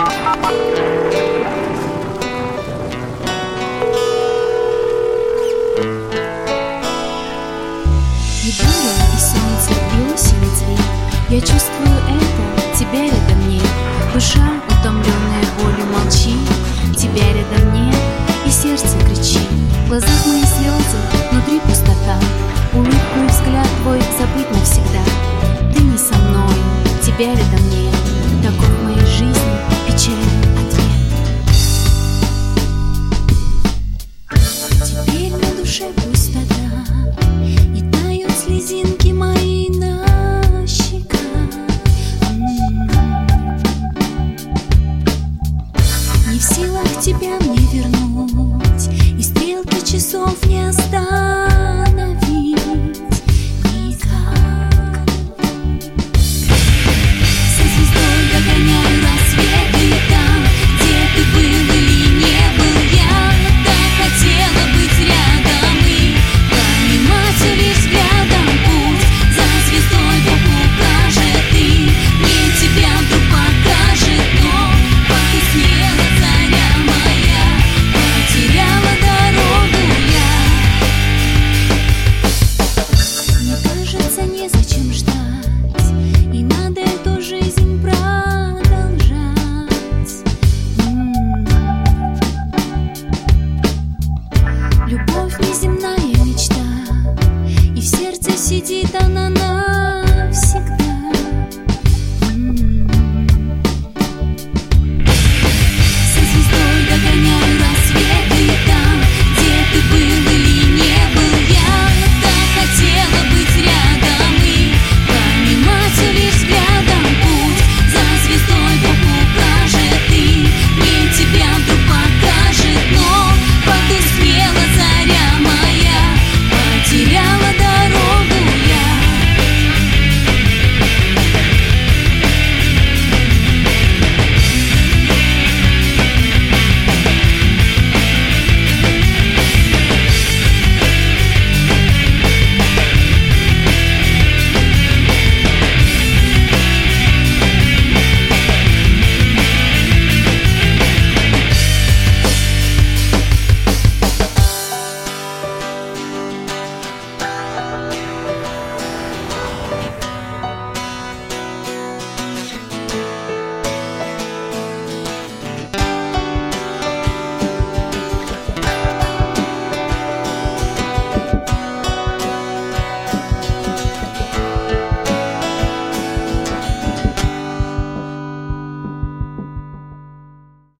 И солнце, и осень, и цвет. Я чувствую это, тебя рядом нет. Душа, утомленная болью, молчит. Тебя рядом нет, и сердце кричит. В глазах мои слезы, внутри пустота. Улыбку и взгляд твой забыть навсегда. Ты не со мной, тебя рядом нет. Таков в моей жизни печальный ответ. Теперь на душе пустота, и тают слезинки мои на щеках. Не в силах тебя